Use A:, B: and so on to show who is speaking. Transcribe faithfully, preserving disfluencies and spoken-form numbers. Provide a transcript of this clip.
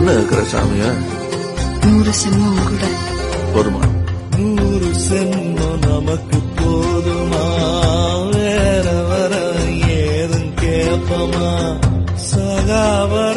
A: என்ன இருக்கிற சாமிய?
B: நூறு சென்மம் கூட
A: போதுமா?
C: நூறு சென்மம் நமக்கு போதுமா? வேற வர ஏதும் கேப்பமா? சகாவர